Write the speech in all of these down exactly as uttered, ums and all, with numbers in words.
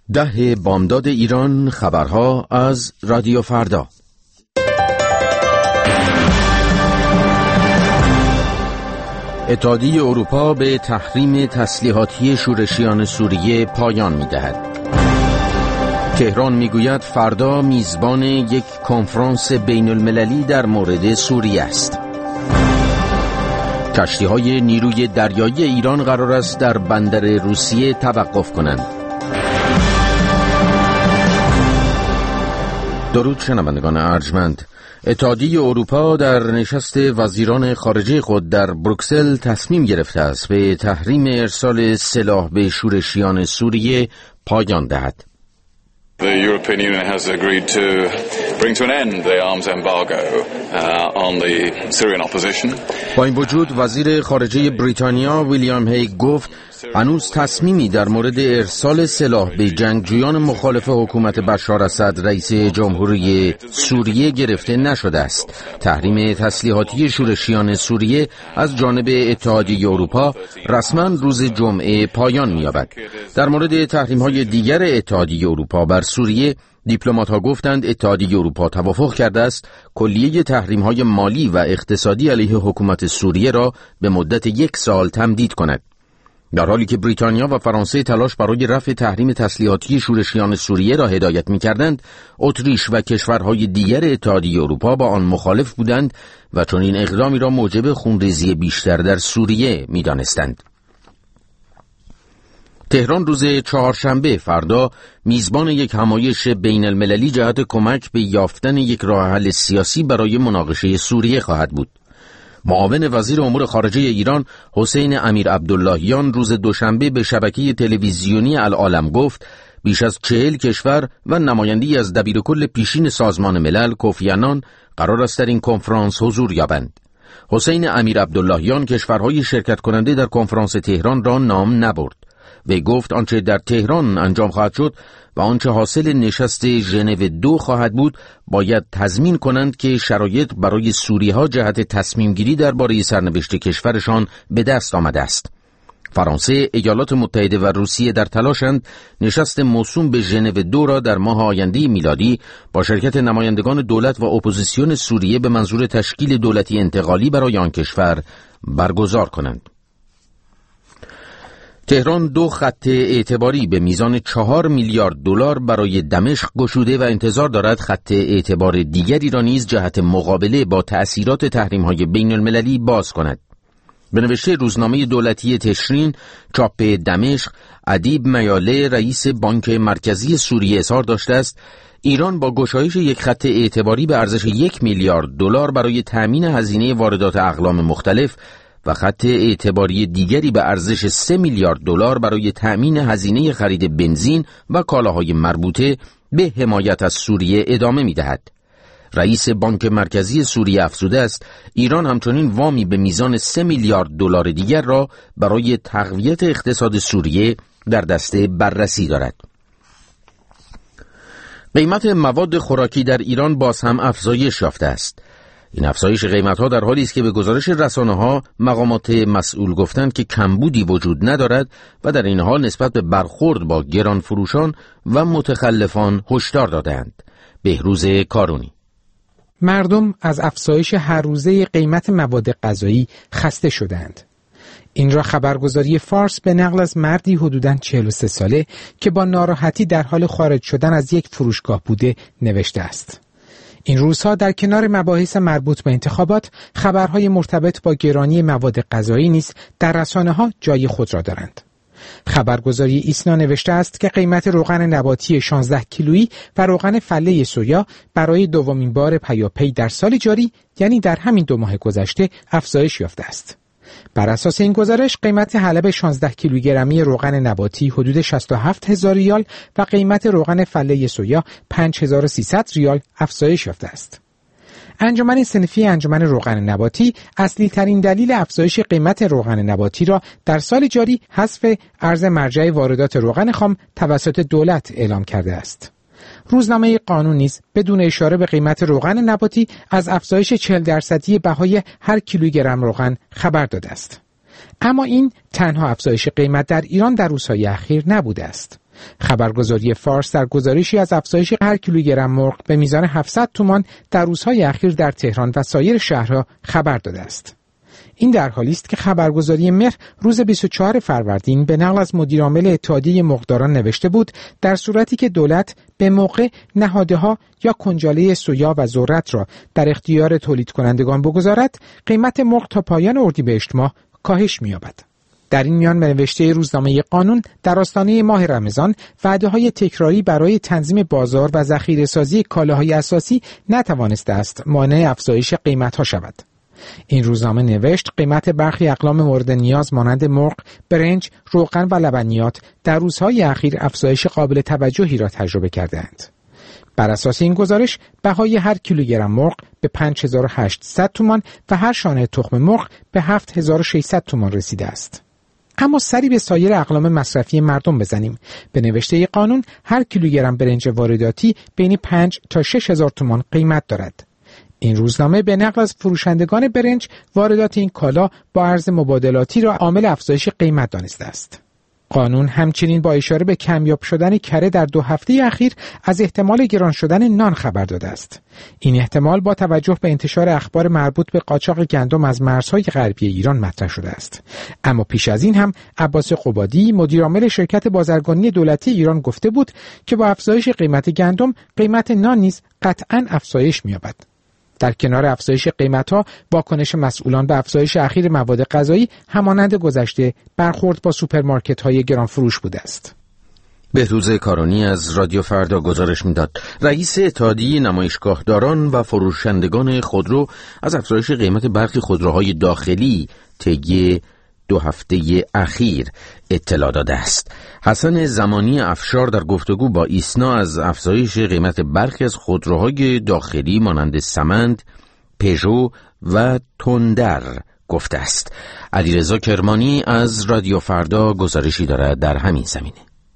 ده بامداد ایران، خبرها از رادیو فردا. اتحادیه اروپا به تحریم تسلیحاتی شورشیان سوریه پایان می‌دهد. تهران میگوید فردا میزبان یک کنفرانس بین المللی در مورد سوریه است. کشتی‌های نیروی دریایی ایران قرار است در بندر روسیه توقف کنند. درود شنوندگان ارجمند. اتحادیه اروپا در نشست وزیران خارجه خود در بروکسل تصمیم گرفته است به تحریم ارسال سلاح به شورشیان سوریه پایان دهد. The European Union has agreed to bring to an end the arms embargo uh, on the Syrian opposition. با این وجود وزیر خارجه بریتانیا ویلیام هیگ گفت هنوز تصمیمی در مورد ارسال سلاح به جنگجویان مخالف حکومت بشار اسد رئیس جمهوری سوریه گرفته نشده است. تحریم تسلیحاتی شورشیان سوریه از جانب اتحادیه اروپا رسما روز جمعه پایان می‌یابد. در مورد تحریم‌های دیگر اتحادیه اروپا بر سوریه، دیپلمات‌ها گفتند اتحادیه اروپا توافق کرده است کلیه تحریم‌های مالی و اقتصادی علیه حکومت سوریه را به مدت یک سال تمدید کند. در حالی که بریتانیا و فرانسه تلاش برای رفع تحریم تسلیحاتی شورشیان سوریه را هدایت می‌کردند، اتریش و کشورهای دیگر اتحادیه اروپا با آن مخالف بودند و چون این اقدامی را موجب خونریزی بیشتر در سوریه می‌دانستند. تهران روز چهارشنبه فردا میزبان یک همایش بین المللی جهت کمک به یافتن یک راه حل سیاسی برای مناقشه سوریه خواهد بود. معاون وزیر امور خارجه ایران حسین امیر عبداللهیان روز دوشنبه به شبکه تلویزیونی العالم گفت بیش از چهل کشور و نماینده‌ای از دبیرکل پیشین سازمان ملل کوفی عنان قرار است در این کنفرانس حضور یابند. حسین امیر عبداللهیان کشورهای شرکت کننده در کنفرانس تهران را نام نبرد و گفت آنچه در تهران انجام خواهد شد و آنچه حاصل نشست ژنو دو خواهد بود باید تضمین کنند که شرایط برای سوریه‌ها جهت تصمیم گیری درباره سرنوشت کشورشان به دست آمده است. فرانسه، ایالات متحده و روسیه در تلاشند نشست موسوم به ژنو دو را در ماه آینده میلادی با شرکت نمایندگان دولت و اپوزیسیون سوریه به منظور تشکیل دولتی انتقالی برای آن کشور برگزار کنند. تهران دو خط اعتباری به میزان چهار میلیارد دلار برای دمشق گشوده و انتظار دارد خط اعتبار دیگری را نیز جهت مقابله با تأثیرات تحریم‌های بین المللی باز کند. به نوشته روزنامه دولتی تشرین چاپ دمشق، ادیب میاله رئیس بانک مرکزی سوریه اظهار داشته است ایران با گشایش یک خط اعتباری به ارزش یک میلیارد دلار برای تأمین هزینه واردات اقلام مختلف و خط اعتباری دیگری به ارزش سه میلیارد دلار برای تأمین هزینه خرید بنزین و کالاهای مربوطه به حمایت از سوریه ادامه می‌دهد. رئیس بانک مرکزی سوریه افزوده است ایران همچنین وامی به میزان سه میلیارد دلار دیگر را برای تقویت اقتصاد سوریه در دسته بررسی دارد. قیمت مواد خوراکی در ایران باز هم افزایش یافته است. این افزایش قیمت‌ها در حالی است که به گزارش رسانه‌ها مقامات مسئول گفتند که کمبودی وجود ندارد و در این حال نسبت به برخورد با گرانفروشان و متخلفان هشدار دادند. بهروز کارونی: مردم از افزایش هر روزه قیمت مواد غذایی خسته شدند. این را خبرگزاری فارس به نقل از مردی حدوداً چهل و سه ساله که با ناراحتی در حال خارج شدن از یک فروشگاه بوده نوشته است. این روزها در کنار مباحث مربوط به انتخابات، خبرهای مرتبط با گرانی مواد غذایی نیز در رسانه‌ها جای خود را دارند. خبرگزاری ایسنا نوشته است که قیمت روغن نباتی شانزده کیلویی و روغن فله سویا برای دومین بار پیاپی در سال جاری، یعنی در همین دو ماه گذشته، افزایش یافته است. بر اساس این گزارش قیمت حلب شانزده کیلوگرمی روغن نباتی حدود شصت و هفت هزار ریال و قیمت روغن فله سویا پنج هزار و سیصد ریال افزایش یافته است. انجمن صنفی انجمن روغن نباتی اصلی ترین دلیل افزایش قیمت روغن نباتی را در سال جاری حذف ارز مرجع واردات روغن خام توسط دولت اعلام کرده است. روزنامه قانون نیز بدون اشاره به قیمت روغن نباتی از افزایش چهل درصدی بهای هر کیلوگرم روغن خبر داده است. اما این تنها افزایش قیمت در ایران در روزهای اخیر نبوده است. خبرگزاری فارس در گزارشی از افزایش هر کیلوگرم مرغ به میزان هفتصد تومان در روزهای اخیر در تهران و سایر شهرها خبر داده است. این در حالی است که خبرگزاری مهر روز بیست و چهارم فروردین به نقل از مدیرعامل اتحادیه مرغداران نوشته بود در صورتی که دولت به موقع نهاده‌ها یا کنجاله سویا و ذرت را در اختیار تولید کنندگان بگذارد، قیمت مرغ تا پایان اردیبهشت ماه کاهش می‌یابد. در این میان به نوشته روزنامه قانون در آستانه ماه رمضان وعده‌های تکراری برای تنظیم بازار و ذخیره‌سازی کالاهای اساسی نتوانسته است مانع افزایش قیمت‌ها شود. این روزنامه نوشت قیمت برخی اقلام مورد نیاز مانند مرغ، برنج، روغن و لبنیات در روزهای اخیر افزایش قابل توجهی را تجربه کرده‌اند. بر اساس این گزارش بهای هر کیلوگرم مرغ به پنج هزار و هشتصد تومان و هر شانه تخم مرغ به هفت هزار و ششصد تومان رسیده است. اما سری به سایر اقلام مصرفی مردم بزنیم. به نوشته قانون هر کیلوگرم برنج وارداتی بین پنج تا شش هزار تومان قیمت دارد. این روزنامه به نقل از فروشندگان برنج واردات این کالا با ارز مبادلاتی را عامل افزایش قیمت دانسته است. قانون همچنین با اشاره به کمیاب شدن کره در دو هفته اخیر از احتمال گران شدن نان خبر داده است. این احتمال با توجه به انتشار اخبار مربوط به قاچاق گندم از مرزهای غربی ایران مطرح شده است. اما پیش از این هم عباس قبادی مدیرعامل شرکت بازرگانی دولتی ایران گفته بود که با افزایش قیمت گندم قیمت نان نیز قطعاً افزایش می‌یابد. در کنار افزایش قیمت‌ها، واکنش مسئولان به افزایش اخیر مواد غذایی همانند گذشته برخورد با سوپرمارکت‌های گرانفروش بوده است. بهروز کارانی از رادیو فردا گزارش می‌داد. رئیس اتحادیه نمایشگاهداران و فروشندگان خودرو از افزایش قیمت برخی خودروهای داخلی طی دو هفته اخیر اطلاع داده است. حسن زمانی افشار در گفتگو با ایسنا از افزایش قیمت برخی از خودروهای داخلی مانند سمند، پژو و تندر گفته است. علیرضا کرمانی از رادیو فردا گزارشی دارد در همین زمینه.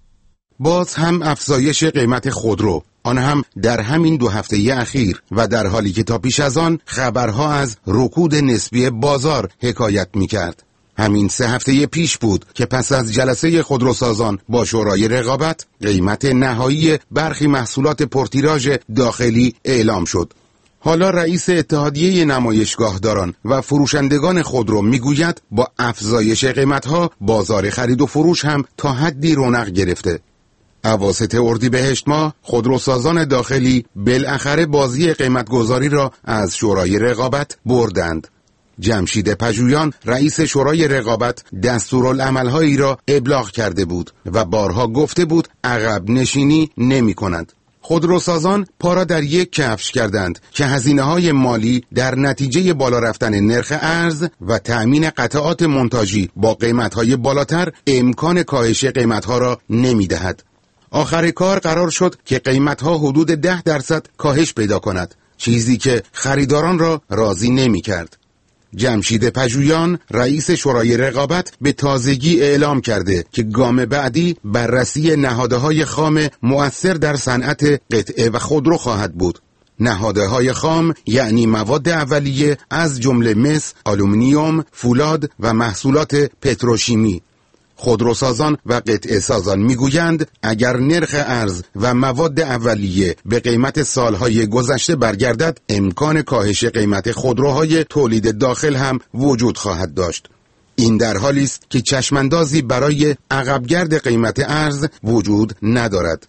باز هم افزایش قیمت خودرو، آن هم در همین دو هفته اخیر و در حالی که تا پیش از آن خبرها از رکود نسبی بازار حکایت می‌کرد. همین سه هفته پیش بود که پس از جلسه خودروسازان با شورای رقابت قیمت نهایی برخی محصولات پرتیراژ داخلی اعلام شد. حالا رئیس اتحادیه نمایشگاهداران و فروشندگان خودرو میگوید با افزایش قیمتها بازار خرید و فروش هم تا حدی رونق گرفته. اواسط اردیبهشت ماه خودروسازان داخلی بالاخره بازی قیمتگذاری را از شورای رقابت بردند. جمشید پژویان رئیس شورای رقابت دستورالعمل‌هایی را ابلاغ کرده بود و بارها گفته بود عقب نشینی نمی کند. خودروسازان پا را در یک کفش کردند که هزینه‌های مالی در نتیجه بالا رفتن نرخ ارز و تأمین قطعات منتاجی با قیمت‌های بالاتر امکان کاهش قیمت‌ها را نمی‌دهد. آخر کار قرار شد که قیمت‌ها حدود ده درصد کاهش پیدا کند، چیزی که خریداران را راضی نمی‌کرد. جمشید پژویان رئیس شورای رقابت به تازگی اعلام کرده که گام بعدی بررسی نهادهای خام مؤثر در صنعت قطعه و خودرو خواهد بود. نهادهای خام یعنی مواد اولیه از جمله مس، آلومینیوم، فولاد و محصولات پتروشیمی. خودروسازان و قطعه سازان میگویند اگر نرخ ارز و مواد اولیه به قیمت سالهای گذشته برگردد، امکان کاهش قیمت خودروهای تولید داخل هم وجود خواهد داشت. این در حالی است که چشماندازی برای عقبگرد قیمت ارز وجود ندارد.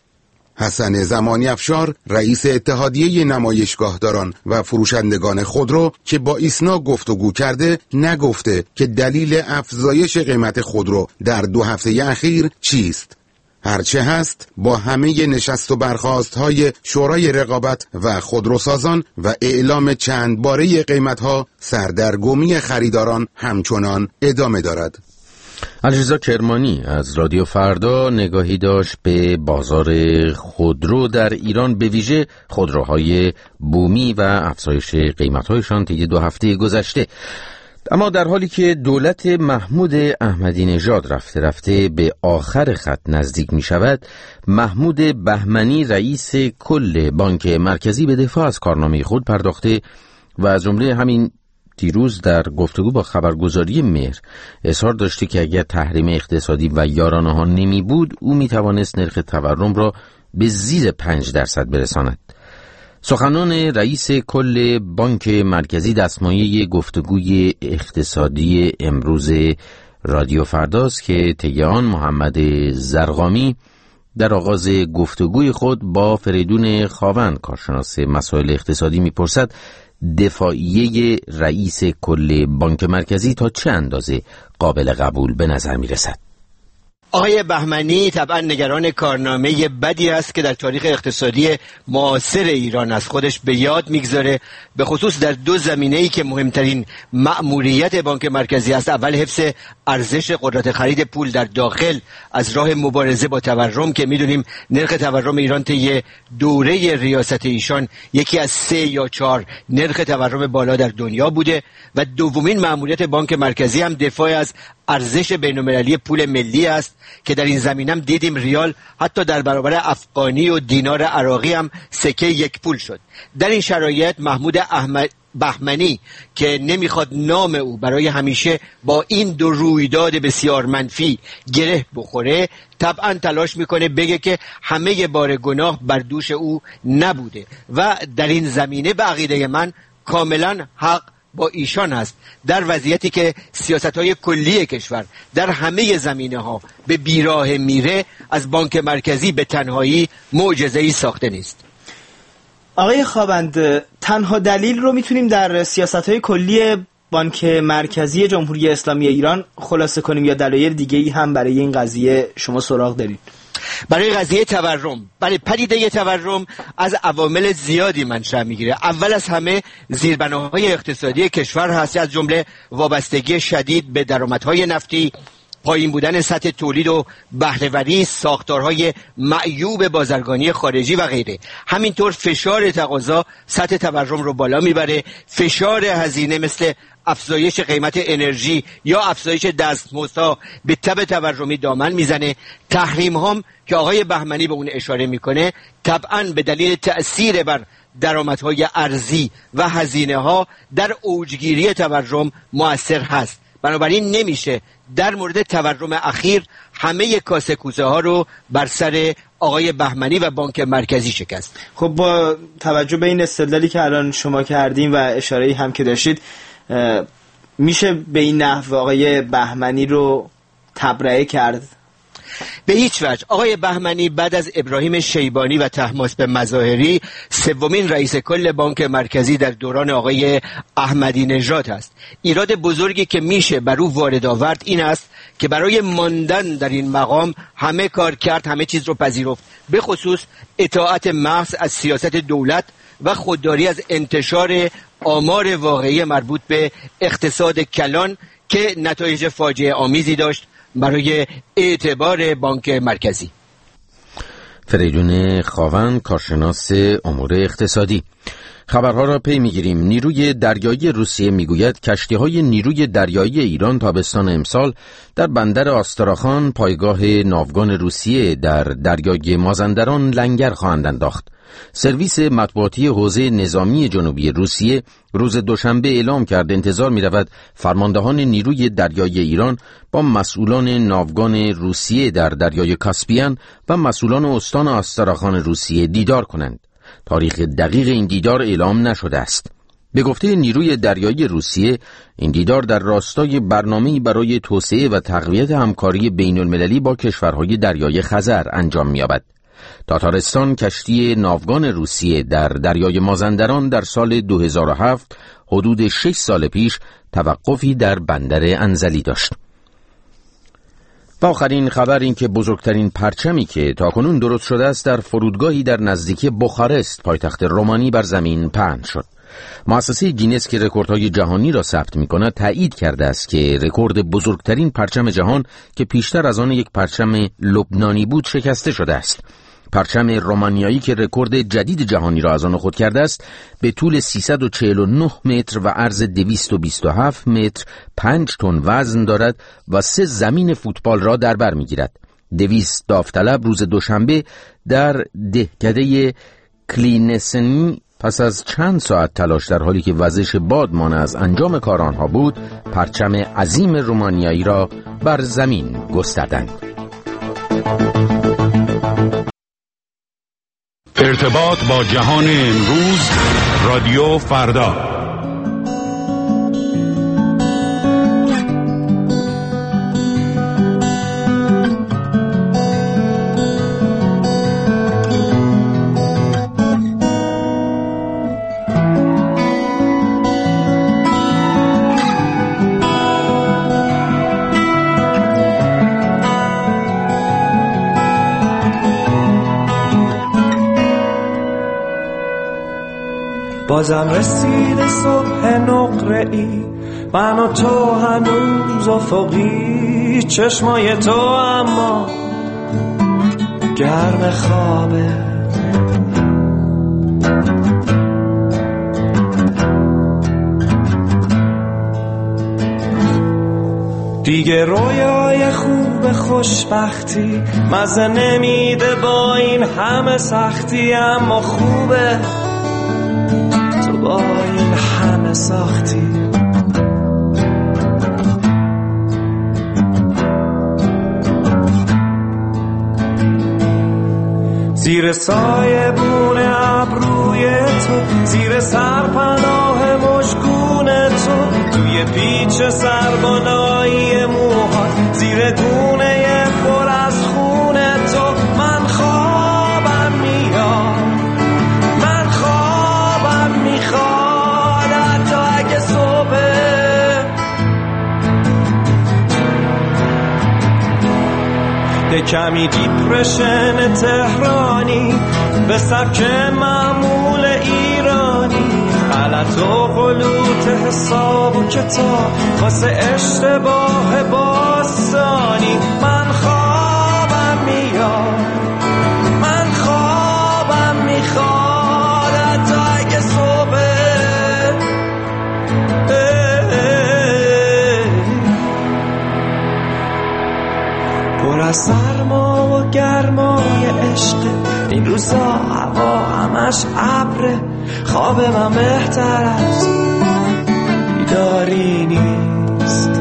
حسن زمانی افشار رئیس اتحادیه نمایشگاهداران و فروشندگان خودرو که با ایسنا گفتگو کرده نگفته که دلیل افزایش قیمت خودرو در دو هفته اخیر چیست. هرچه هست با همه نشست و برخاست های شورای رقابت و خودروسازان و اعلام چند باره قیمت ها سردرگمی خریداران همچنان ادامه دارد. علیرضا کرمانی از رادیو فردا نگاهی داشت به بازار خودرو در ایران، به ویژه خودروهای بومی و افزایش قیمت‌هایشان طی دو هفته گذشته. اما در حالی که دولت محمود احمدی نژاد رفته رفته به آخر خط نزدیک می شود، محمود بهمنی رئیس کل بانک مرکزی به دفاع از کارنامه خود پرداخته و از جمله همین دیروز در گفتگو با خبرگزاری مهر اظهار داشته که اگر تحریم اقتصادی و یارانه ها نمی بود او می توانست نرخ تورم را به زیر پنج درصد برساند. سخنان رئیس کل بانک مرکزی دستمایه گفتگوی اقتصادی امروز رادیو فرداست که طی آن محمد زرقامی در آغاز گفتگوی خود با فریدون خاون کارشناس مسائل اقتصادی میپرسد دفاعیه رئیس کل بانک مرکزی تا چه اندازه قابل قبول به نظر میرسد. آقای بهمنی طبعا نگران کارنامه بدی است که در تاریخ اقتصادی معاصر ایران از خودش به یاد میگذاره، به خصوص در دو زمینه‌ای که مهمترین مأموریت بانک مرکزی است. اول حفظ ارزش قدرت خرید پول در داخل از راه مبارزه با تورم که میدونیم نرخ تورم ایران طی دوره ریاست ایشان یکی از سه یا چهار نرخ تورم بالا در دنیا بوده، و دومین مأموریت بانک مرکزی هم دفاع از ارزش بین‌المللی پول ملی است که در این زمینه هم دیدیم ریال حتی در برابر افغانی و دینار عراقی هم سکه یک پول شد. در این شرایط محمود احمد بهمنی که نمیخواد نام او برای همیشه با این دو رویداد بسیار منفی گره بخوره، طبعا تلاش میکنه بگه که همه بار گناه بر دوش او نبوده و در این زمینه به عقیده من کاملا حق با ایشان است، در وضعیتی که سیاست‌های کلی کشور در همه زمینه‌ها به بیراه میره. از بانک مرکزی به تنهایی معجزه‌ای ساخته نیست. آقای خاوند، تنها دلیل رو میتونیم در سیاست‌های کلی بانک مرکزی جمهوری اسلامی ایران خلاصه کنیم یا دلایل دیگه‌ای هم برای این قضیه شما سراغ دارید؟ برای قضیه تورم، برای پدیده تورم از عوامل زیادی منشأ میگیره. اول از همه زیربناهای اقتصادی کشور هست، از جمله وابستگی شدید به درآمدهای نفتی، پایین بودن سطح تولید و بهره‌وری، ساختارهای معیوب بازرگانی خارجی و غیره. همینطور فشار تقاضا سطح تورم رو بالا میبره، فشار هزینه مثل افزایش قیمت انرژی یا افزایش دستمزدها به تب تورمی دامن میزنه. تحریم هم که آقای بهمنی به اون اشاره میکنه طبعا به دلیل تأثیر بر درآمدهای ارزی و هزینه ها در اوجگیری تورم مؤثر هست. بنابراین نمیشه در مورد تورم اخیر همه کاسه کوزه ها رو بر سر آقای بهمنی و بانک مرکزی شکست. خب با توجه به این استدلالی که الان شما کردیم و اشاره‌ای هم که داشتید، میشه به این نحو آقای بهمنی رو تبرئه کرد؟ به هیچ وجه. آقای بهمنی بعد از ابراهیم شیبانی و طهماسب مظاهری سومین رئیس کل بانک مرکزی در دوران آقای احمدی نژاد است. ایراد بزرگی که میشه بر او وارد آورد این است که برای ماندن در این مقام همه کار کرد، همه چیز رو پذیرفت، به خصوص اطاعت محض از سیاست دولت و خودداری از انتشار آمار واقعی مربوط به اقتصاد کلان که نتایج فاجعه آمیزی داشت برای اعتبار بانک مرکزی. فریدون خاون کارشناس امور اقتصادی. خبرها را پی میگیریم. نیروی دریایی روسیه میگوید کشتی‌های نیروی دریایی ایران تابستان امسال در بندر آستراخان پایگاه ناوگان روسیه در دریای مازندران لنگر خواهند انداخت. سرویس مطبوعاتی حوزه نظامی جنوبی روسیه روز دوشنبه اعلام کرد انتظار می رود فرماندهان نیروی دریایی ایران با مسئولان ناوگان روسیه در دریای کاسپیان و مسئولان استان آستراخان روسیه دیدار کنند. تاریخ دقیق این دیدار اعلام نشده است. به گفته نیروی دریایی روسیه این دیدار در راستای برنامه‌ای برای توسعه و تقویت همکاری بین‌المللی با کشورهای دریای خزر انجام می‌یابد. تاتارستان کشتی ناوگان روسیه در دریای مازندران در سال دو هزار و هفت حدود شش سال پیش توقفی در بندر انزلی داشت. و آخرین خبر این که بزرگترین پرچمی که تاکنون درست شده است در فرودگاهی در نزدیکی بخارست پایتخت رومانی بر زمین پهن شد. مؤسسه گینس که رکوردهای جهانی را ثبت می‌کند تایید کرده است که رکورد بزرگترین پرچم جهان که پیشتر از آن یک پرچم لبنانی بود شکسته شده است. پرچم رومانیایی که رکورد جدید جهانی را از آن خود کرده است به طول سیصد و چهل و نه متر و عرض دویست و بیست و هفت متر پنج تن وزن دارد و سه زمین فوتبال را در بر می‌گیرد. دویست داوطلب روز دوشنبه در دهکده کلینسنی پس از چند ساعت تلاش در حالی که وزش باد مانع از انجام کار آنها بود، پرچم عظیم رومانیایی را بر زمین گستردند. ارتباط با جهان امروز، رادیو فردا. بازم رسید صبح نقره‌ای، من و تو هنوز افقی، چشمای تو اما گرم خوابه. دیگه رویای خوب خوشبختی مزه نمیده با این همه سختی، اما خوبه با این همه ساختی. زیر سایه بون ابروی تو، زیر سرپناه مشکون تو، توی پیچ سربالایی موهات، زیر گونه پر از خون تو، من خوابم میاد، من خوابم میخواد حتی اگه صبح. یه کمی دیپرشن تهرانی به سبک معمول ایرانی، غلط و غلوط حساب و کتاب واسه اشتباه باستانی، من خوابم میاد، من خوابم میخواد حتی اگه صبح. پر از سرما و گرمای عشق، این روزا هوا همش ابره، خواب من بهتر از بیداری نیست.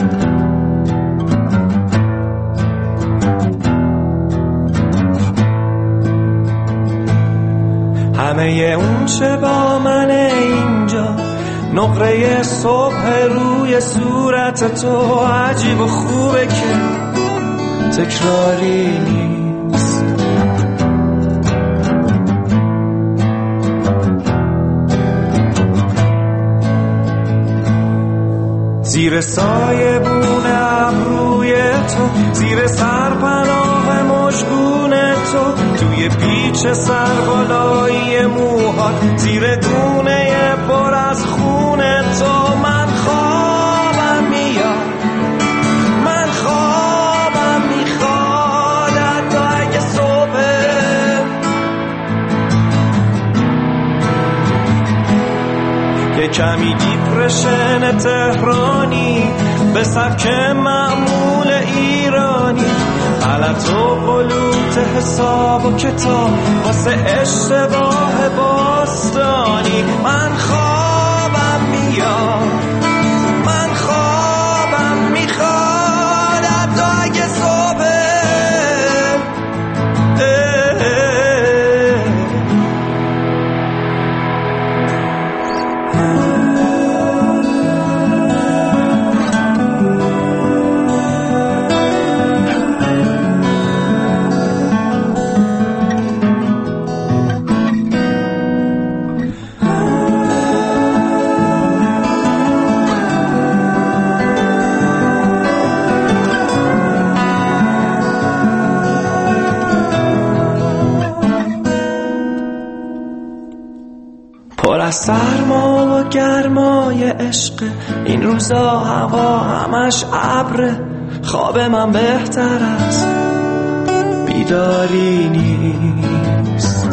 همه اون چه با من اینجا، نقره صبح روی صورت تو، عجیب و خوبه که تکراری نیست. زیر سایه بون ابروی تو، زیر سرپناه مشکون تو، توی پیچ سربالایی موهات، زیر گونه پر از خون تو، من خوابم میاد، من خوابم میخواد حتی اگه صبح. یه کمی دیپرشن تهرانی به سبک معمول ایرانی، غلط و غلوط حساب و کتاب واسه اشتباه باستانی، من خوابم میاد، من خوابم میخواد حتی اگه صبح. پر از سرما و گرمای عشق، این روزا هوا همش ابره، خواب من بهتر از بیداری نیست.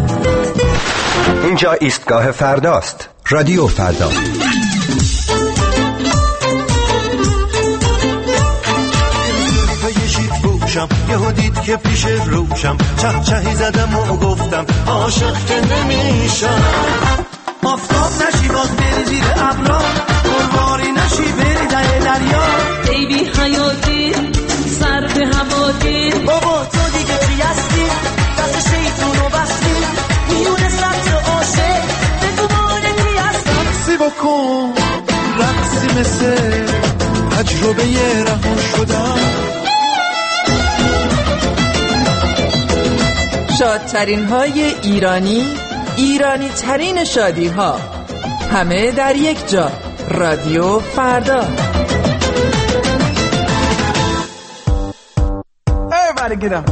اینجا ایستگاه فرداست، رادیو فردا. گوشم، یهو دید که پیش روشم، چه چهی زدم و گفتم عاشق که نمیشم. آفتاب نشی باز بری زیر ابرا، قربانی نشی بری در دریا. بیبی حیاتی سر به هواتی، بابا تو دیگه چی هستی؟ دست شیطون رو بستی، میونه سطر عاشق بگو مانتی هستم. سی بکن رقصی مثل تجربه رها شدم. شادترین های ایرانی، ایرانی ترین شادی ها، همه در یک جا. رادیو فردا. Everybody get up.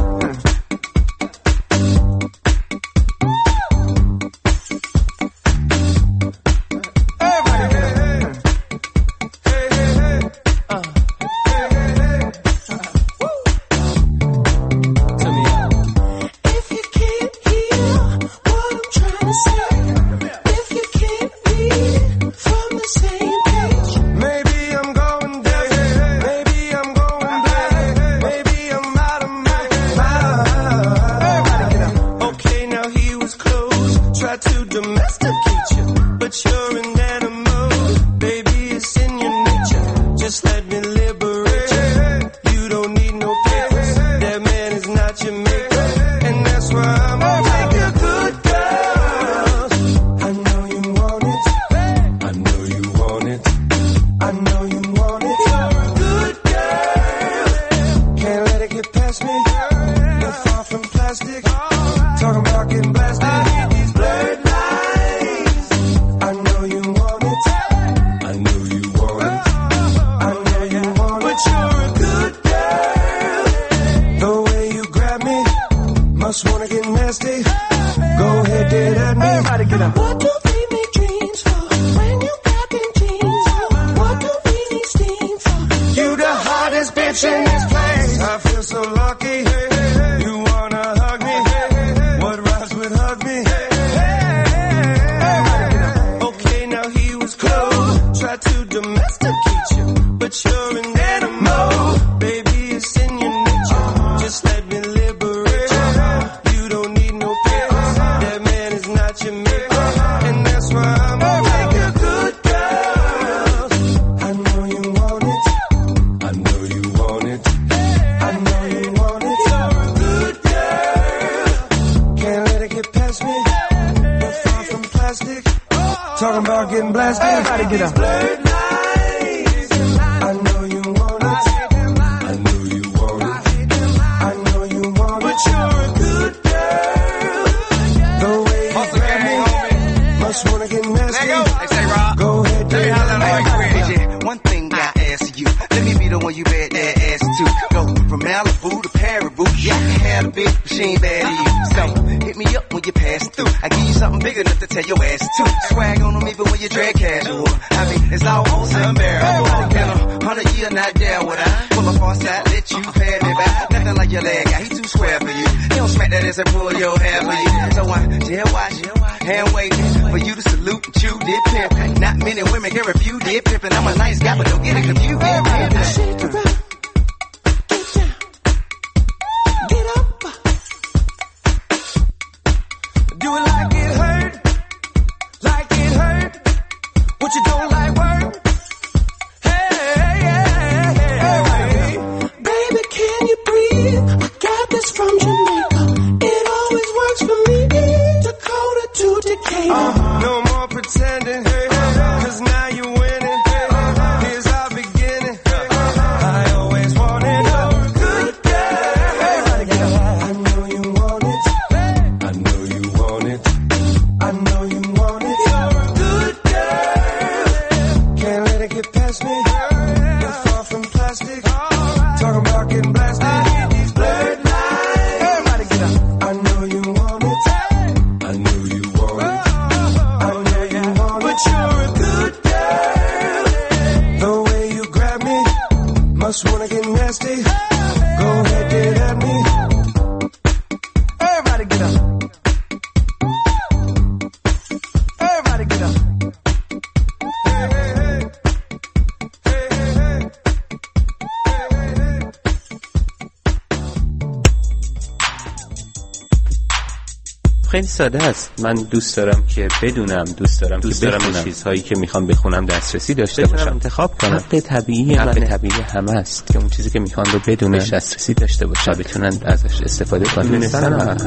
خیلی ساده است. من دوست دارم که بدونم، دوست دارم دوست که بخونم چیزهایی که میخوام بخونم دسترسی داشته باشم، انتخاب کنم. حق طبیعی حق طبیعی همه است که اون چیزی که میخوان رو بدونن، دسترسی داشته باشن، بتونن ازش استفاده کنن. دونستن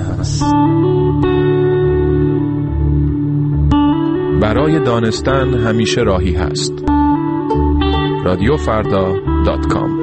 برای دانستن همیشه راهی هست. رادیو فردا دات کام.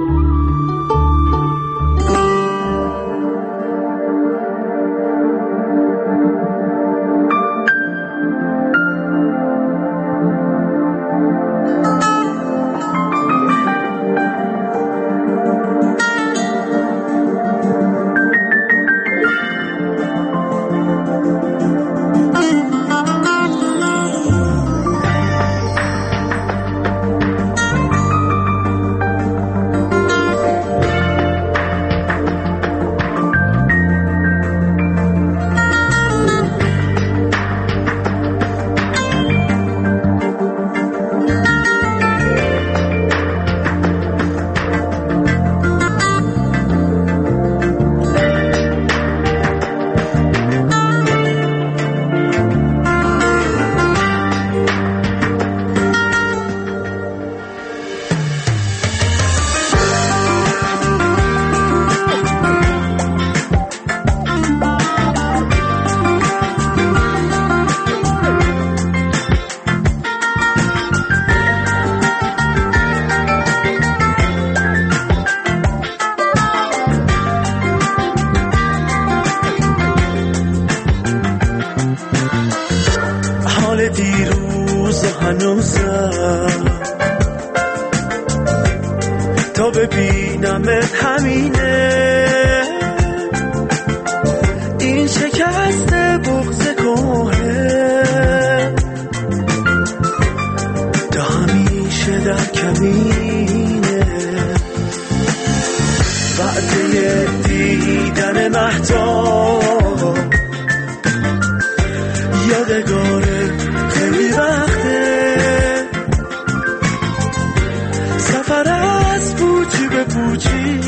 تا ببینمت همینه، این شکست بغض کوه تا همیشه در کمینه، وعده دیدن مهتاب یادگاره خیلی وقته، سفر از پوچی به پوچی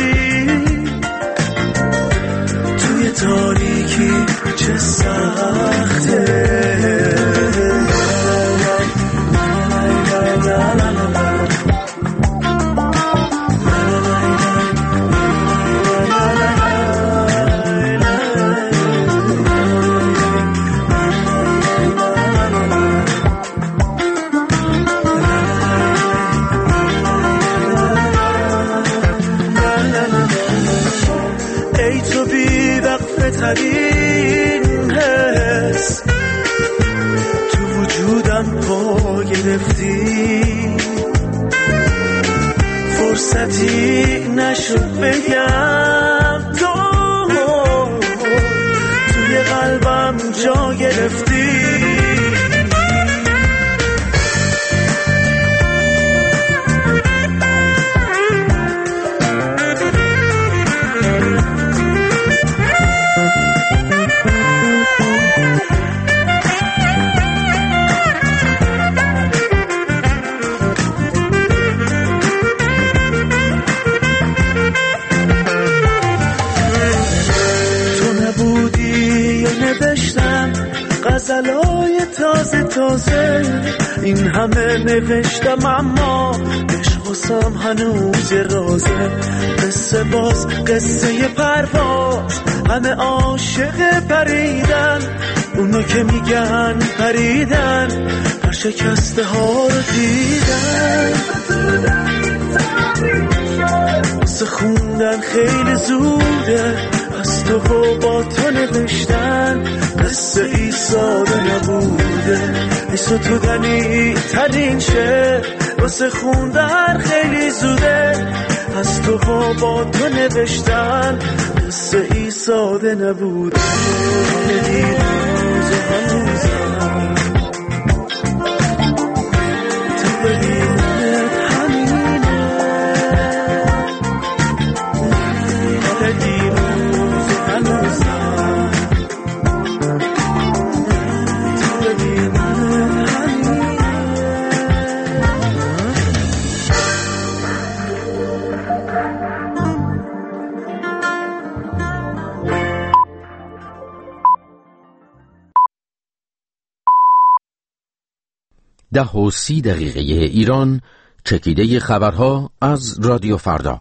توی تاریکی چه سخته. ترین حس تو وجودم پا گرفتی، فرصتی نشد بگم تو توی قلبم جا گرفتی. غزلای تازه تازه این همه نوشتم، اما عشق واسم هنوز رازه. قصه باز قصه پرواز، همه عاشق پریدن، اونو که میگن پریدن هر شکسته ها رو دیدن. واسه خوندن خیلی زوده، از تو و با تو نوشتن قصه ای ساده نبوده. ایسا تو دنی ترین شه، واسه خوندن خیلی زوده، از تو و با تو نوشتن قصه ای ساده نبوده. دیروز و هنوزم تو ببینت همینه، دیروز و هنوزم تو ببینت همینه. ده و سی دقیقه ایران، چکیده خبرها از رادیو فردا.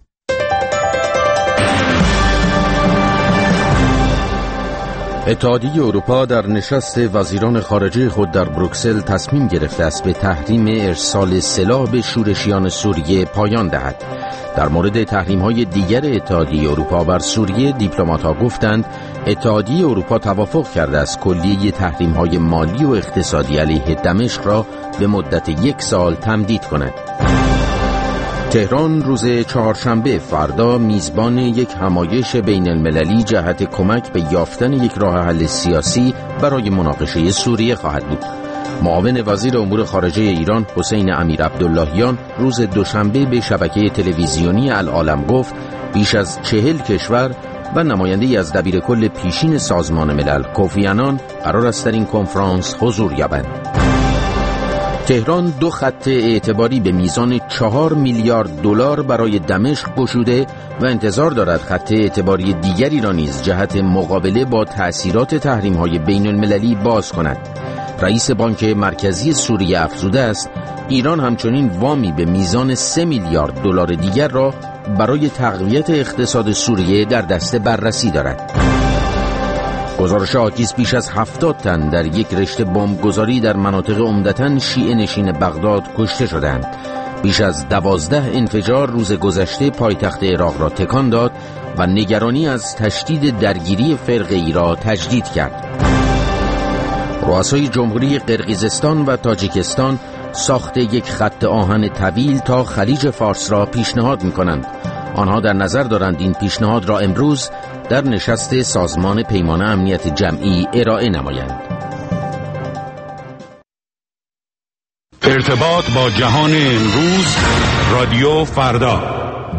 اتحادیه اروپا در نشست وزیران خارجه خود در بروکسل تصمیم گرفته است به تحریم ارسال سلاح به شورشیان سوریه پایان دهد. در مورد تحریم‌های دیگر اتحادیه اروپا بر سوریه، دیپلمات‌ها گفتند اتحادیه اروپا توافق کرده است کلیه تحریم‌های مالی و اقتصادی علیه دمشق را به مدت یک سال تمدید کند. تهران روز چهارشنبه فردا میزبان یک همایش بین المللی جهت کمک به یافتن یک راه حل سیاسی برای مناقشه سوریه خواهد بود. معاون وزیر امور خارجه ایران حسین امیر عبداللهیان روز دوشنبه به شبکه تلویزیونی العالم گفت بیش از چهل کشور و نماینده‌ای از دبیرکل پیشین سازمان ملل کوفی عنان قرار است در این کنفرانس حضور یابند. تهران دو خط اعتباری به میزان چهار میلیارد دلار برای دمشق گشوده و انتظار دارد خط اعتباری دیگری را نیز جهت مقابله با تأثیرات تحریم‌های بین المللی باز کند. رئیس بانک مرکزی سوریه افزوده است ایران همچنین وامی به میزان سه میلیارد دلار دیگر را برای تقویت اقتصاد سوریه در دست بررسی دارد. گزارش آکیس بیش از هفتاد تن در یک رشته بمبگذاری در مناطق عمدتاً شیعه نشین بغداد کشته شدند. بیش از دوازده انفجار روز گذشته پایتخت عراق را تکان داد و نگرانی از تشدید درگیری فرقه‌ای را تجدید کرد. رؤسای جمهوری قرقیزستان و تاجیکستان ساخت یک خط آهن طویل تا خلیج فارس را پیشنهاد می‌کنند. آنها در نظر دارند این پیشنهاد را امروز در نشست سازمان پیمان امنیت جمعی ارائه نمایند. ارتباط با جهان امروز، رادیو فردا.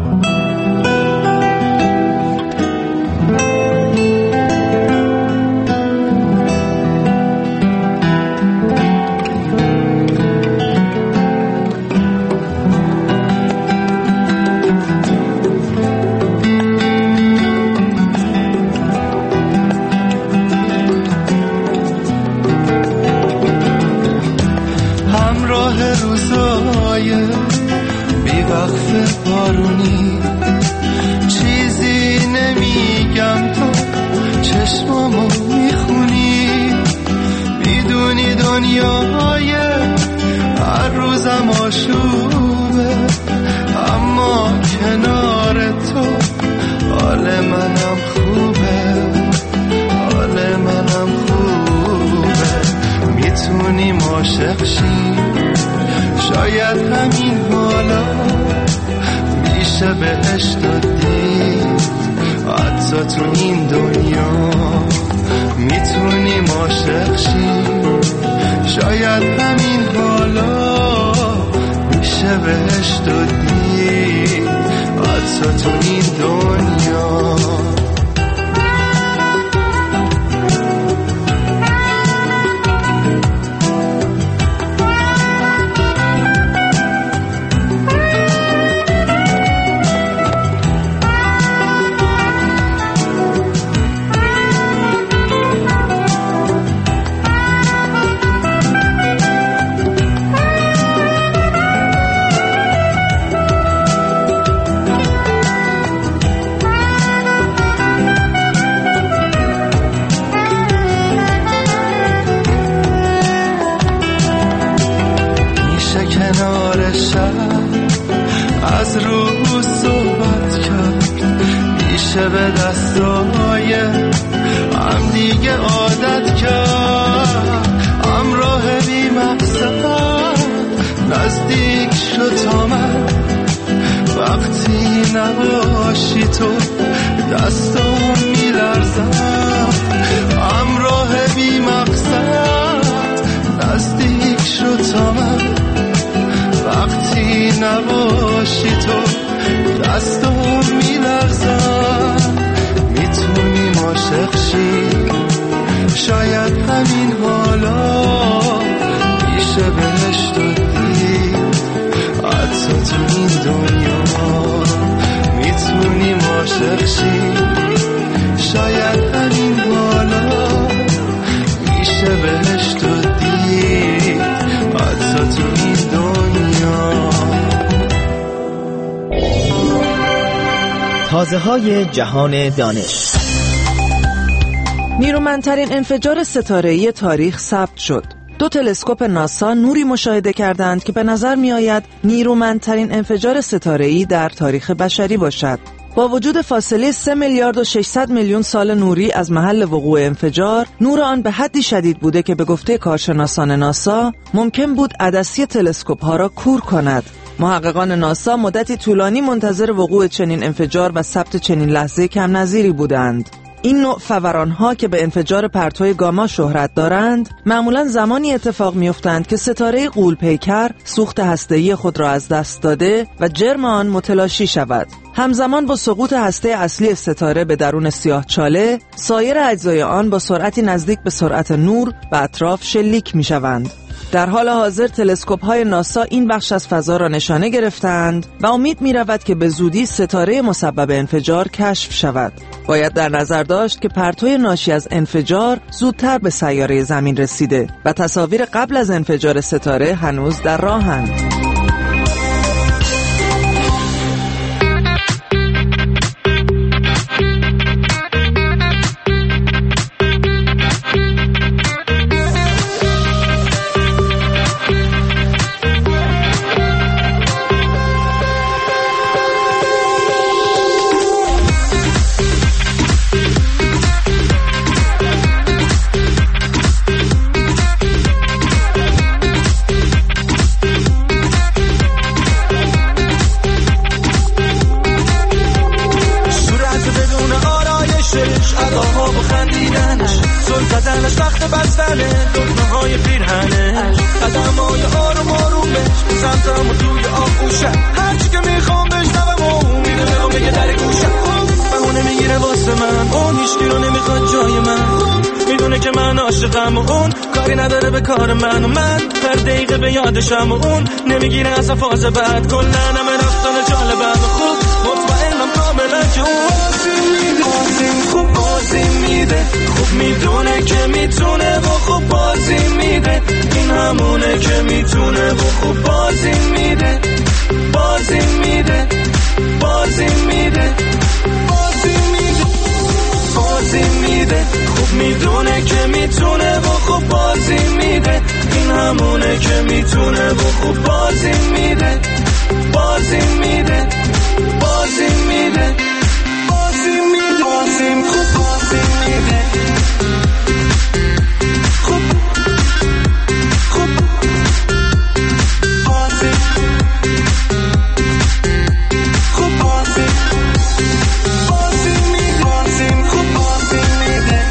شاید همین حالا میشه بهش دادی، حتی تو این دنیا میتونیم عاشق شیم. شاید همین حالا میشه بهش دادی، حتی تو این دنیا. از روح صحبت کرد، میشه به دستای هم دیگه عادت کرد. همراه بی مقصد نزدیک شد تا من، وقتی نباشی تو دستام میلرزم. همراه بی مقصد نزدیک شد تا من، وقتی نباشی تو دستم میلرزم. میتونیم عاشق شیم، شاید همین حالا میشه بهش دادی، حتی تو این دنیا میتونیم عاشق شیم. شاید همین حالا میشه بهش دادی، حتی رازهای جهان دانش. نیرومندترین انفجار ستاره‌ای تاریخ ثبت شد. دو تلسکوپ ناسا نوری مشاهده کردند که به نظر می آید نیرومندترین انفجار ستاره‌ای در تاریخ بشری باشد. با وجود فاصله سه میلیارد و ششصد میلیون سال نوری از محل وقوع انفجار، نور آن به حدی شدید بوده که به گفته کارشناسان ناسا ممکن بود عدسی تلسکوپ ها را کور کند. محققان ناسا مدتی طولانی منتظر وقوع چنین انفجار و ثبت چنین لحظه کم نظیری بودند. این نوع فوران‌ها که به انفجار پرتوی گاما شهرت دارند، معمولاً زمانی اتفاق می‌افتند که ستاره غول‌پیکر سوخت هسته‌ای خود را از دست داده و جرم آن متلاشی شود. همزمان با سقوط هسته اصلی ستاره به درون سیاه‌چاله، سایر اجزای آن با سرعتی نزدیک به سرعت نور به اطراف شلیک می‌شوند. در حال حاضر تلسکوپ‌های ناسا این بخش از فضا را نشانه گرفتند و امید می‌رود که به زودی ستاره مسبب انفجار کشف شود. باید در نظر داشت که پرتوی ناشی از انفجار زودتر به سیاره زمین رسیده و تصاویر قبل از انفجار ستاره هنوز در راهند. شم و اون نمیگیره از فاز بعد کلن همه رفتن جالبم خوب مطمئنم کاملا که اون آزیم میده آزیم خوب آزیم میده خوب میدونه که میتونه و خوب بازی میده این همونه که میتونه و خوب بازی میده بازی میده بازی میده بازی میده بازی میده خوب میدونه که میتونه و خوب بازی میده این همونه که میتونه و خوب بازی میده بازی میده بازی میده بازی میده بازی خوب بازی میده خوب خوب بازی خوب بازی بازی میده بازی خوب بازی میده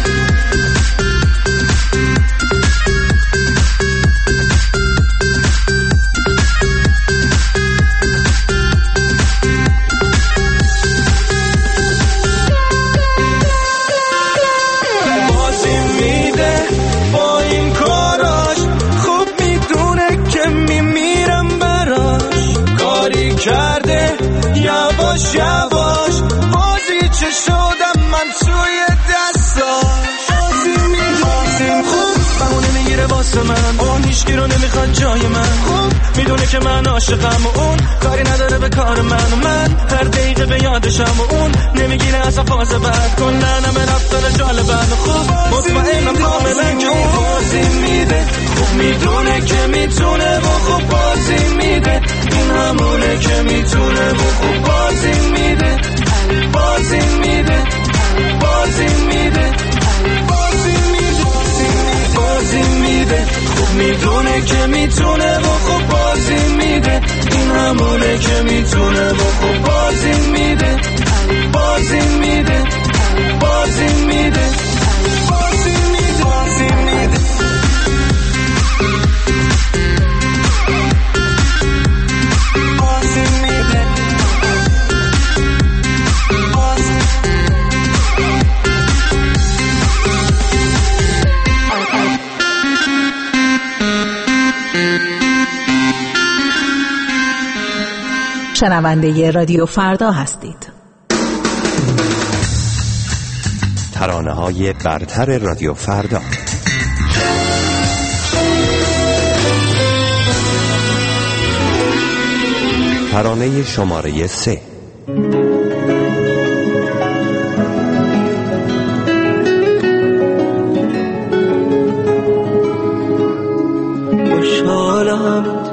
کرده یواش یواش بازی چه شدم من توی دستاش بازی میدازیم خوب بهونه میگیره واسه من اون هیچکی رو نمیخواد جای من خوب میدونه که من عاشقم و اون کاری نداره به کار من و من هر دقیقه به یادشم و اون نمیگیره از فاز بعد کلن همه رفتن جالبم خوب مطمئنم کاملا که اون بازی میده خوب میدونه که میتونه و خوب بازی میده این همونه که میتونه و خوب بازی میده بازی میده بازی میده بازی میده بازی میده خوب میدونه که میتونه و خوب بازی میده این همونه که میتونه و خوب بازی میده بازی میده بازی میده بازی میده بازی میده شنونده رادیو فردا هستید. ترانه‌های برتر رادیو فردا. ترانه شماره سه.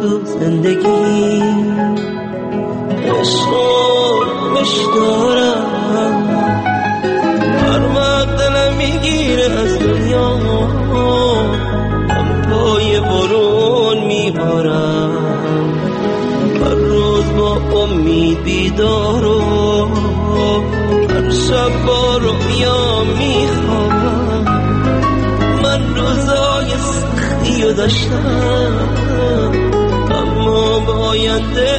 تو زندگی عشقش دارم، هر وقت دلم میگیره از دنیا هم پای برون میبارم، هر روز با امید بیدارم، هر شب با رویا میخوام. من روزای سختیو داشتم اما با آینده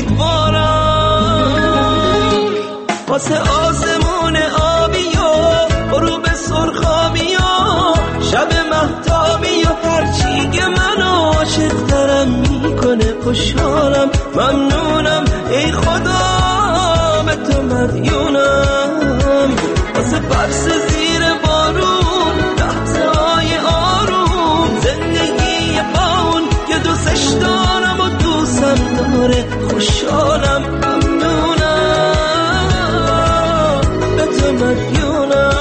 امیدوارم. واسه آسمون آبی و غروب سرخابی و شب مهتابی و هرچی که منو عاشق ترم میکنه خوشحالم، ممنونم ای خدا به تو مدیونم. واسه برس زیر بارون لحظه های آروم، زندگی باون که دوستش دارم و دوستم داره خوشحالم، ممنونم به تو مدیونم.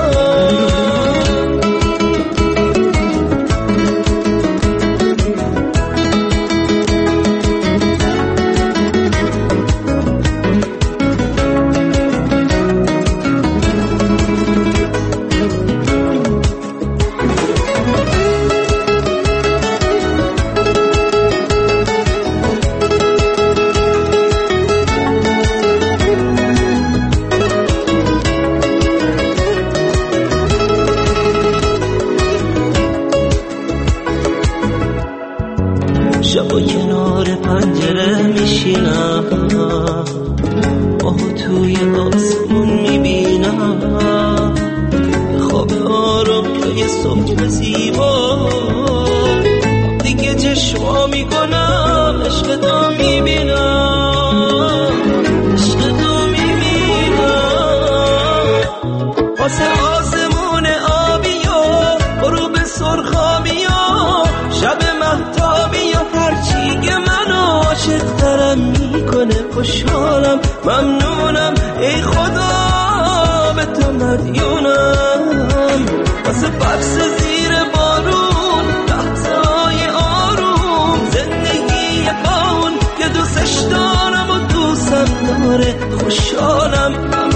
شبا کنار پنجره میشینم، ماهو توی آسمون میبینم، خواب آرام توی صبح زیبا، دیگه چشما میکنم عشق تو میبینم، عشق تو میبینم. واسه آسمون آبی و غروب سرخابی و شب مهتابی و هرچی که منو عاشق ترم میکنه خوشحالم، ممنونم ای خدا به تو مدیونم. واسه بکس زیر بارون لحظه های آروم، زندگی باون که دوستش دارم و دوستم داره خوشحالم،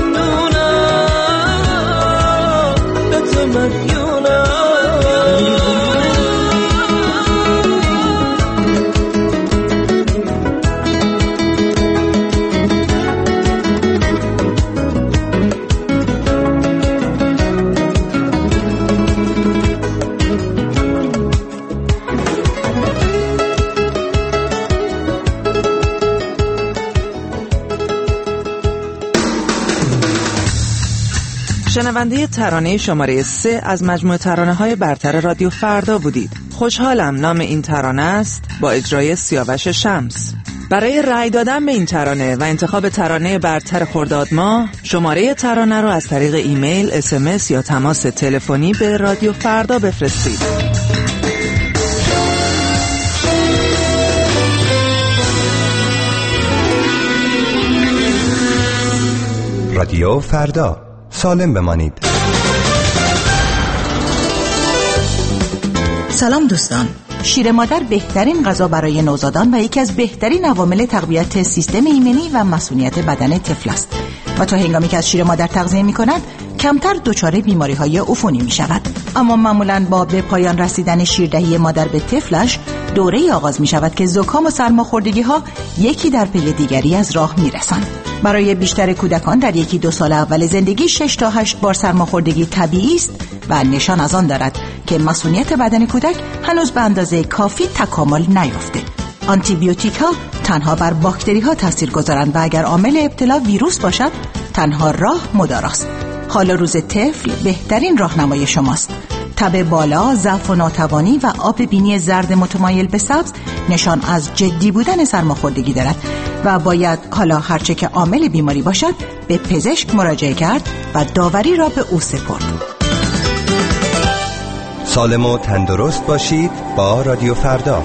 ممنونم به تو مدیونم. شنونده ترانه شماره سه از مجموعه ترانه‌های برتر رادیو فردا بودید. خوشحالم نام این ترانه است، با اجرای سیاوش شمس. برای رأی دادن به این ترانه و انتخاب ترانه برتر خرداد ماه، شماره ترانه رو از طریق ایمیل، اس ام اس یا تماس تلفنی به رادیو فردا بفرستید. رادیو فردا، سالم بمانید. سلام دوستان. شیر مادر بهترین غذا برای نوزادان و یکی از بهترین عوامل تقویت سیستم ایمنی و مسئولیت بدن طفل است و تا هنگامی که از شیر مادر تغذیه می کند کمتر دچار بیماری های عفونی می شود. اما معمولاً با به پایان رسیدن شیردهی مادر به طفلش دوره آغاز می شود که زکام و سرماخوردگی ها یکی در پی دیگری از راه می رسند. برای بیشتر کودکان در یکی دو سال اول زندگی شش تا هشت بار سرماخوردگی طبیعی است و نشان از آن دارد که مسئولیت بدن کودک هنوز به اندازه کافی تکامل نیافته. آنتی بیوتیک ها تنها بر باکتری ها تاثیر گذارند و اگر عامل ابتلا ویروس باشد تنها راه مداراست. حال روز طفل بهترین راهنمای شماست. تب بالا، ضعف و ناتوانی و آب بینی زرد متمایل به سبز نشان از جدی بودن سرماخوردگی دارد و باید حالا هرچه که عامل بیماری باشد به پزشک مراجعه کرد و داوری را به او سپرد. سالم و تندرست باشید با رادیو فردا.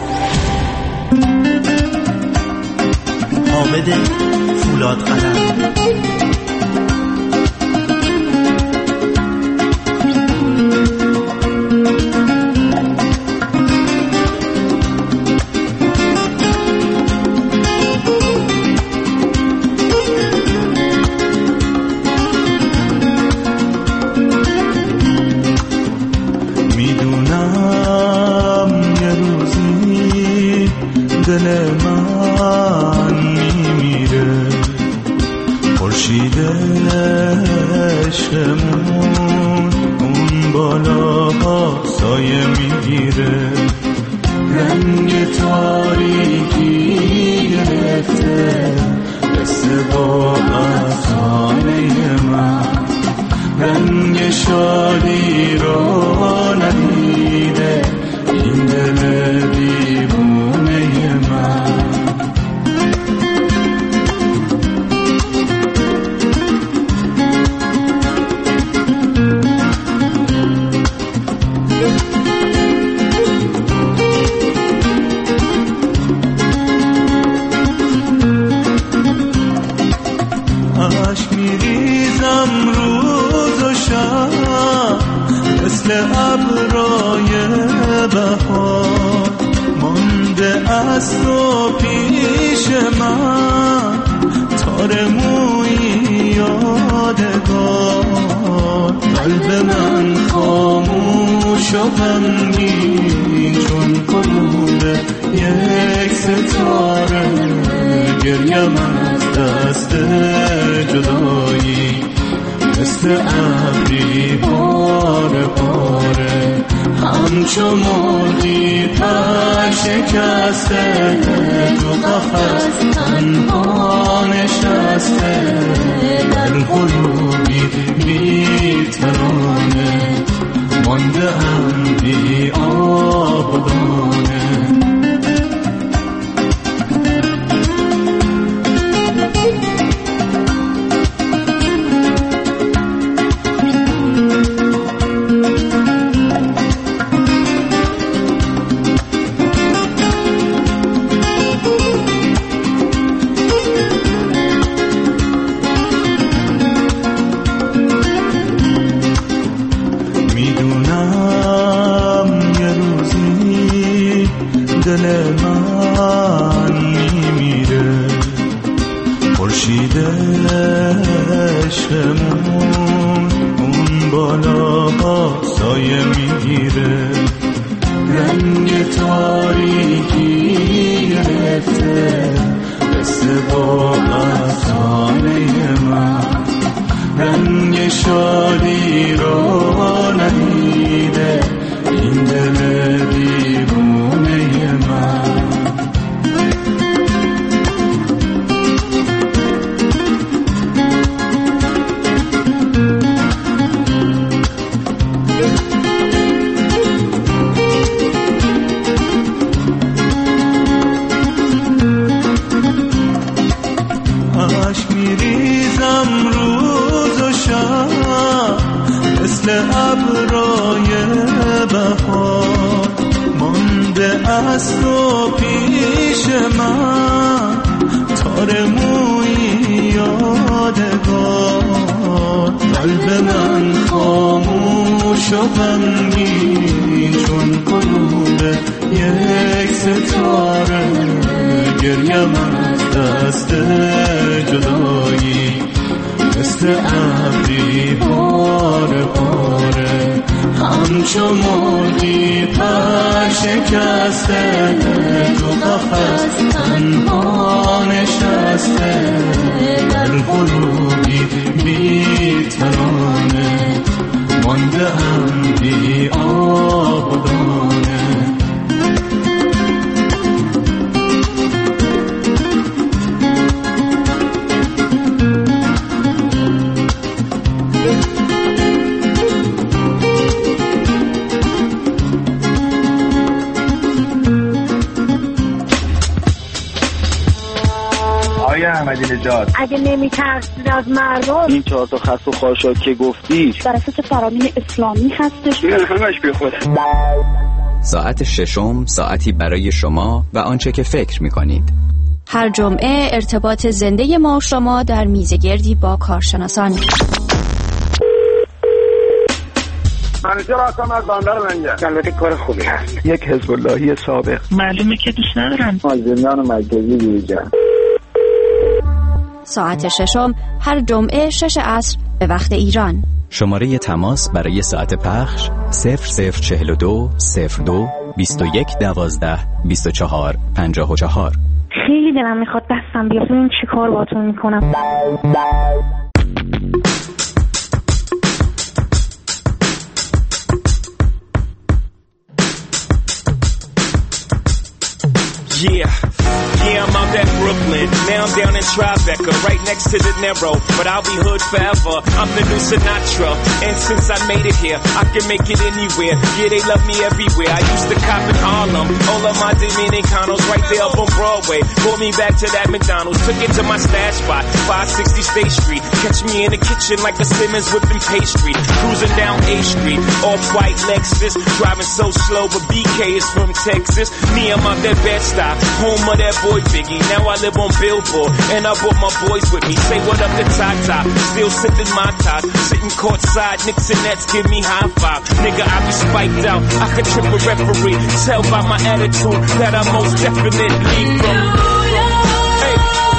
حامد فولاد قلم. دل من میمیره، خورشید عشقمون اون بالا سایه میگیره، رنگ تاریکی گرفته مثل با افسانه من، رنگ شادی رو ندیده این دل دیوونه من. مثل ابرای بهار مانده از تو پیش من، تار موی یادگار، قلب من خاموش و غمگین چون غروب یک ستاره، گریم از دست جدایی مثل ابری پاره پاره، همچو مرغی پر شکسته تو قفس تنها نشسته، در غروبی بی ترانه مانده هم بی آب و دانه. دل من میمیره، خورشید عشقمون اون بالا سایه میگیره، رنگ تاریکی گرفته مثل با افسانه من، رنگ شادی رو ندیده این دل دیوونه من. عشق میریزم روز و شب مثل ابرای بهار، مانده از تو پیش من، تار موی یادگار، قلب من خاموش و غمگین چون غروب یک ستاره، گریم از دست جدایی مثل ابری پاره پاره، همچو مرغی پر شکسته تو قفس تنها نشسته، در غروبی بی ترانه مانده هم بی آب و دانه. احمدی نژاد، اگه نمی‌ترسید از مردم، این چهار تا خط و خاشاک که گفتی بر اساس فرامین اسلامی هستش؟ نه همش بی خود. ساعت ششم ساعتی برای شما و آنچه که فکر می‌کنید. هر جمعه ارتباط زنده ما و شما در میزگردی با کارشناسان. منیجر هستم از بندر منجر. البته کار خوبی هست. یک حزب اللهی سابق. معلومه که دوست ندارم. از زندان مرکزی بیرون. ساعت ششم هر جمعه شش عصر به وقت ایران. شماره تماس برای ساعت پخش صفر صفر چهل و دو صفر دو بیست و یک دوازده بیست و چهار پنجاه و چهار. خیلی دلم میخواد دستم بیاد ببینم چی کار باهاتون میکنم. Yeah, yeah, I'm out at Brooklyn. Now I'm down in Tribeca, right next to De Niro. But I'll be hood forever. I'm the new Sinatra. And since I made it here, I can make it anywhere. Yeah, they love me everywhere. I used to cop in Harlem. All of my Dominicanos right there up on Broadway. Pulled me back to that McDonald's. Took it to my stash spot, five sixty State Street. Catch me in the kitchen like a Simmons whipping pastry. Cruising down A Street, off-white Lexus. Driving so slow, but B K is from Texas. Me, I'm out that Bed-Stuy, home of that boy Biggie. Now I live on Billboard, and I brought my boys with me. Say what up to Tata, still sipping my top. Sitting courtside, Knicks and Nets give me high five. Nigga, I be spiked out, I could trip a referee. Tell by my attitude that I most definitely from. Hey.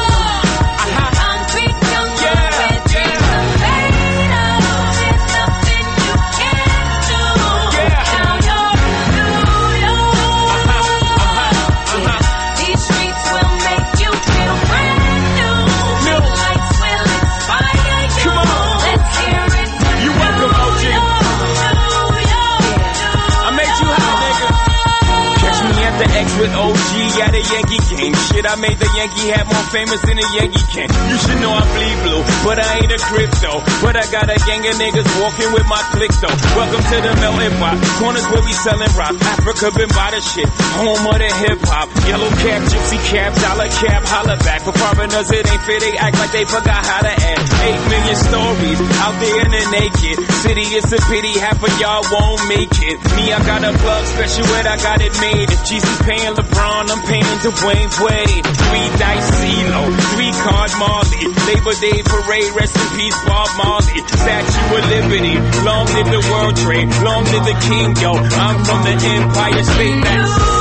With O G at a Yankee game. Shit, I made the Yankee hat more famous than a Yankee can. You should know I bleed blue, but I ain't a crypto. But I got a gang of niggas walking with my click though. Welcome to the melting pot. Corners where we selling rock. Africa been by the shit. Home of the hip hop. Yellow cap, gypsy cap, dollar cap, holla back. For foreigners it ain't fair, they act like they forgot how to act. Eight million stories out there in the naked city. It's a pity half of y'all won't make it. Me, I got a plug special and I got it made. If Jesus paying LeBron, I'm paying Dwayne Wade. Three dice CeeLo, three card Marley. Labor Day parade, rest in peace Bob Marley. Statue of Liberty, long live the World Trade, long live the King, yo. I'm from the Empire State. That's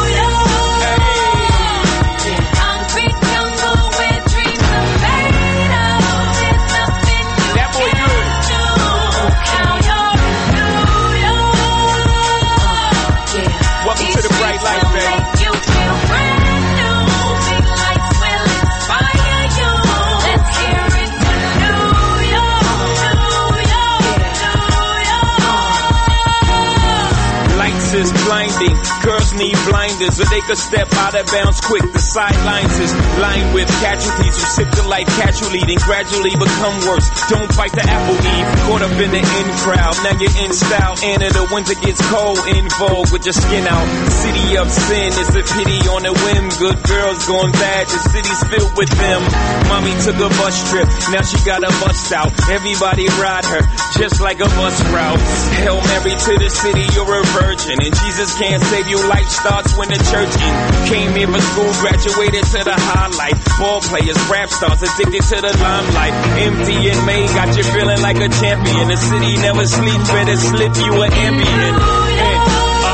blinding. Girls need blinders so they could step out of bounds quick. The sidelines is lined with casualties who sip the life casually, then gradually become worse. Don't fight the apple eve, caught up in the in crowd. Now you're in style, and in the winter gets cold, in vogue with your skin out. City of sin is a pity on a whim. Good girls going bad, the city's filled with them. Mommy took a bus trip, now she got a bust out. Everybody ride her, just like a bus route. Hail Mary to the city, you're a virgin, and Jesus can't save you. Life starts when the church in. Came here for school, graduated to the highlight. Ball players, rap stars, addicted to the limelight. Empty in May, got you feeling like a champion. The city never sleeps, better slip you an ambient. And,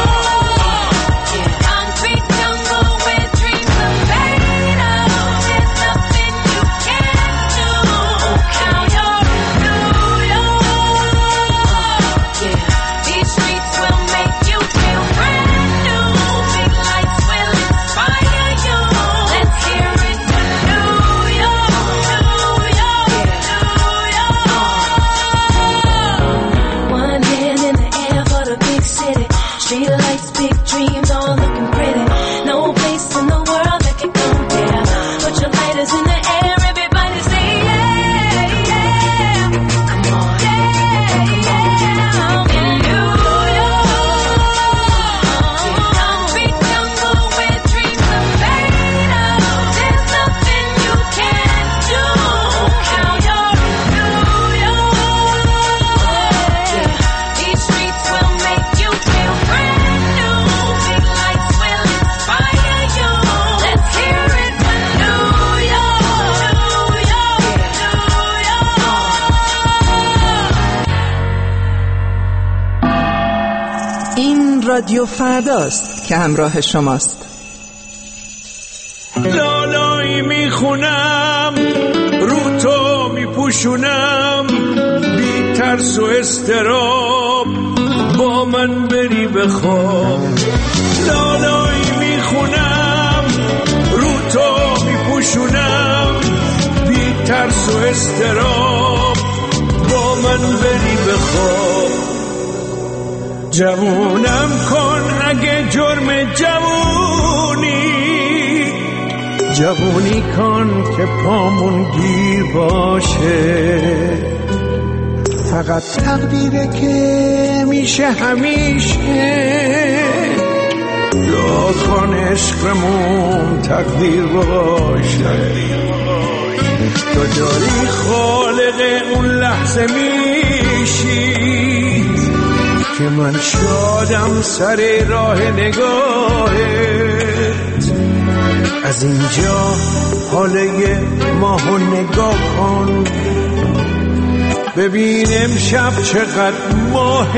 رادیو فرداست که همراه شماست. لالایی میخونم رو تو میپوشونم بی ترس و استراب با من من بری بخواب. لالایی میخونم رو تو میپوشونم، بی ترس و استراب با من بری بخواب. جوونم کن اگه جرم جوونی، جوونی کن که پامون گیر باشه. فقط تقدیره که میشه همیشه، دعا کن عشقمون تقدیر باشه. تو داری خالق اون لحظه میشی که من شادم سر راه نگاهت. از اینجا حاله ماهو نگاه کن، ببین امشب چقدر ماه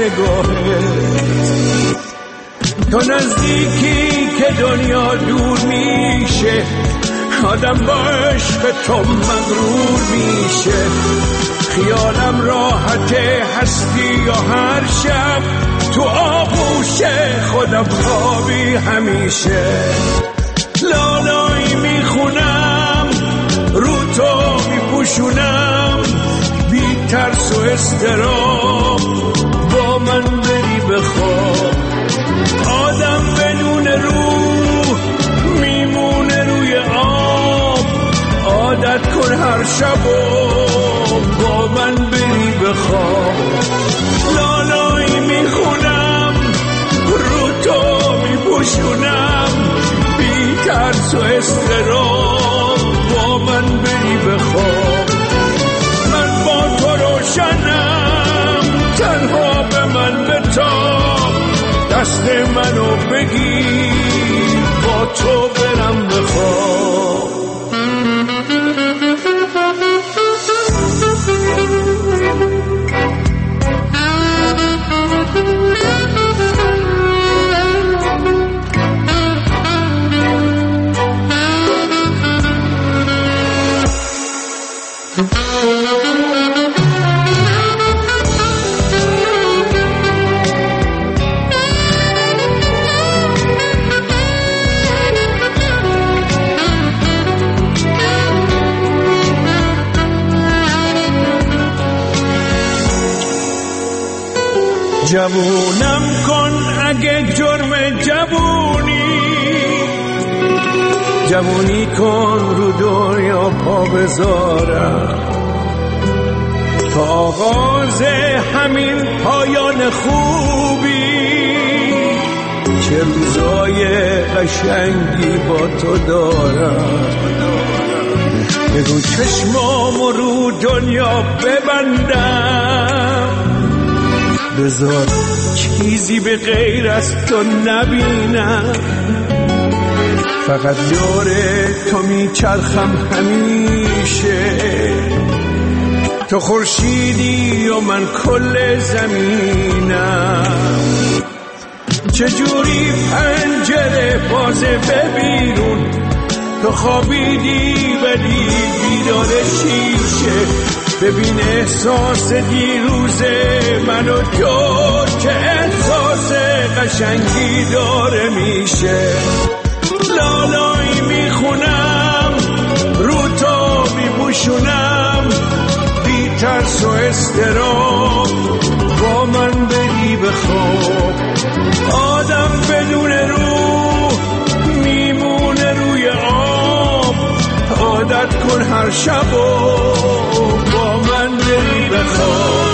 نگاهت. تو نزدیکی که دنیا دور میشه، آدم با عشق تو مغرور میشه. خیالم راحته هستی یا هر شب تو آغوش خودم خوابی همیشه. لالایی میخونم رو تو میپوشونم، بی ترس و استراب با من بری بخواب. آدم بدون روح میمونه روی آب، عادت کن هر شب و با من بری بخواب. لالایی میخونم رو تو میپوشونم، بی ترس و استراب با من بری بخواب. من با تو روشنم، تنها به من بتاب، دست منو بگیر با تو برم بخواب. جوونم کن اگه جرم جوونی، جوونی کن رو دنیا پا بذارم. تا آغاز همین پایان خوبی، چه روزای قشنگی با تو دارم. بگو چشمامو رو دنیا ببندم، بذار چیزی به غیر از تو نبینم. فقط دور تو میچرخم همیشه، تو خورشیدی و من کل زمینم. چجوری پنجره بازه ببینون، تو خوابیدی ولی بیدار شیشه. ببین احساس دیروز من و تو که احساس قشنگی داره میشه. لالایی میخونم رو تو میپوشونم، بی ترس و استراب با من بری بخواب. آدم بدون روح میمونه روی آب، عادت کن هر شب و با من بری بخواب.